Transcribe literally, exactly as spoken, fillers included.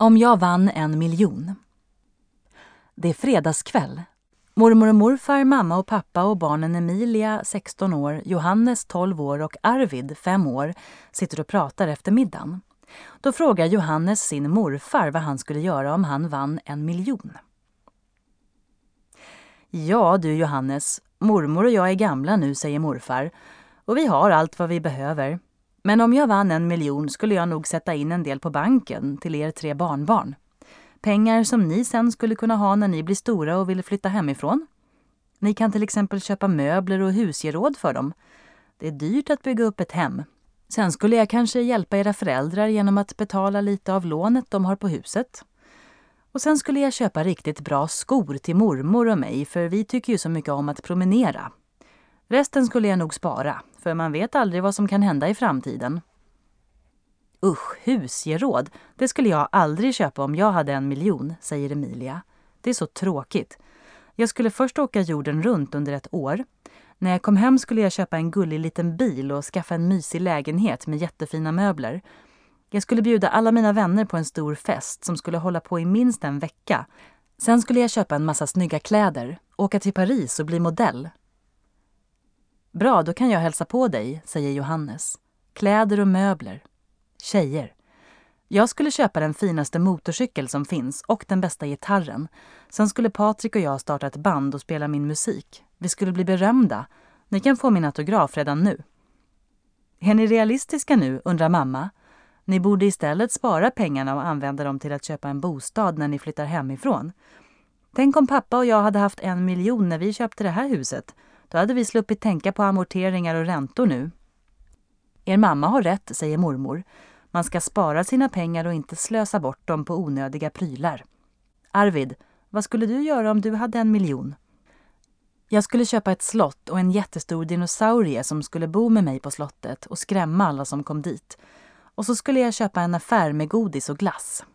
Om jag vann en miljon. Det är fredagskväll. Mormor och morfar, mamma och pappa och barnen Emilia, sexton år, Johannes, tolv år och Arvid, fem år, sitter och pratar efter middagen. Då frågar Johannes sin morfar vad han skulle göra om han vann en miljon. Ja du Johannes, mormor och jag är gamla nu, säger morfar. Och vi har allt vad vi behöver. Men om jag vann en miljon skulle jag nog sätta in en del på banken till er tre barnbarn. Pengar som ni sen skulle kunna ha när ni blir stora och vill flytta hemifrån. Ni kan till exempel köpa möbler och husgeråd för dem. Det är dyrt att bygga upp ett hem. Sen skulle jag kanske hjälpa era föräldrar genom att betala lite av lånet de har på huset. Och sen skulle jag köpa riktigt bra skor till mormor och mig, för vi tycker ju så mycket om att promenera. Resten skulle jag nog spara, för man vet aldrig vad som kan hända i framtiden. Usch, husgeråd. Det skulle jag aldrig köpa om jag hade en miljon, säger Emilia. Det är så tråkigt. Jag skulle först åka jorden runt under ett år. När jag kom hem skulle jag köpa en gullig liten bil och skaffa en mysig lägenhet med jättefina möbler. Jag skulle bjuda alla mina vänner på en stor fest som skulle hålla på i minst en vecka. Sen skulle jag köpa en massa snygga kläder, åka till Paris och bli modell. Bra, då kan jag hälsa på dig, säger Johannes. Kläder och möbler. Tjejer. Jag skulle köpa den finaste motorcykel som finns och den bästa gitarren. Sen skulle Patrik och jag starta ett band och spela min musik. Vi skulle bli berömda. Ni kan få min autograf redan nu. Är ni realistiska nu, undrar mamma. Ni borde istället spara pengarna och använda dem till att köpa en bostad när ni flyttar hemifrån. Tänk om pappa och jag hade haft en miljon när vi köpte det här huset. Då hade vi sluppit tänka på amorteringar och räntor nu. Er mamma har rätt, säger mormor. Man ska spara sina pengar och inte slösa bort dem på onödiga prylar. Arvid, vad skulle du göra om du hade en miljon? Jag skulle köpa ett slott och en jättestor dinosaurie som skulle bo med mig på slottet och skrämma alla som kom dit. Och så skulle jag köpa en affär med godis och glass.